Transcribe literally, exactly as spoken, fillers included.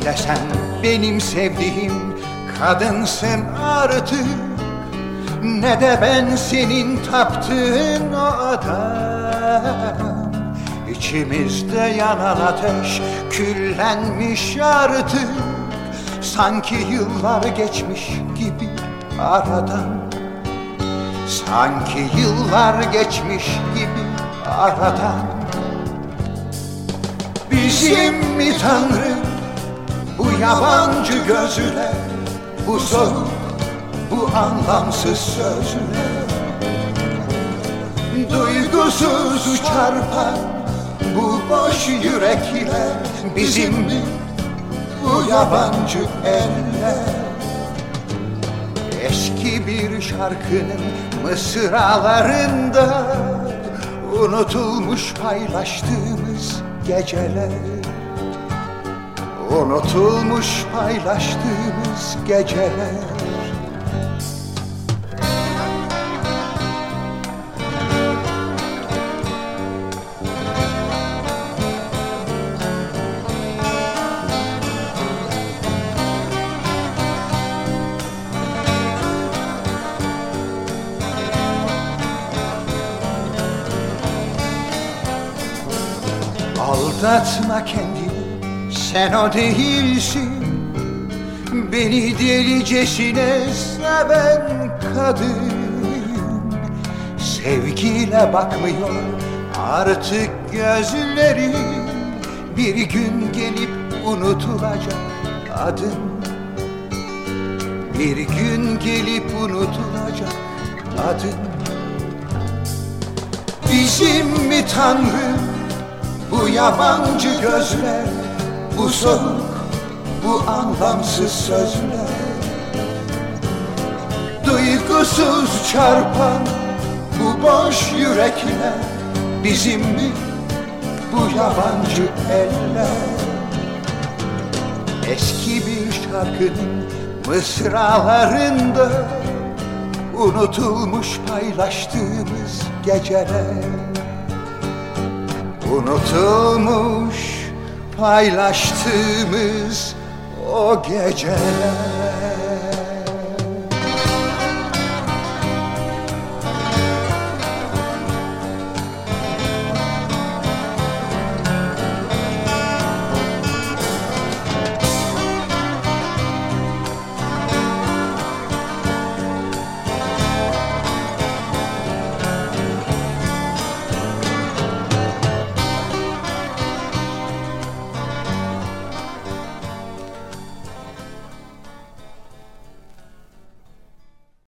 Ne sen benim sevdiğim kadınsın artık, ne de ben senin taptığın o adam. İçimizde yanan ateş küllenmiş artık, sanki yıllar geçmiş gibi aradan. Sanki yıllar geçmiş gibi aradan. Bizim mi Tanrım bu yabancı gözler, bu soğuk, bu anlamsız sözler, duygusuz çarpan bu boş yürekler, bizim mi bu yabancı eller? Eski bir şarkının mısralarında unutulmuş paylaştığımız geceler, unutulmuş paylaştığımız geceler. Aldatma kendini, sen o değilsin. Beni delicesine seven kadın, sevgiyle bakmıyor artık gözleri. Bir gün gelip unutulacak adın, bir gün gelip unutulacak adın. Bizim mi Tanrım bu yabancı gözler, bu soğuk, bu anlamsız sözler, duygusuz çarpan bu boş yürekler, bizim mi bu yabancı eller? Eski bir şarkının mısralarında unutulmuş paylaştığımız geceler, unutulmuş paylaştığımız o geceler.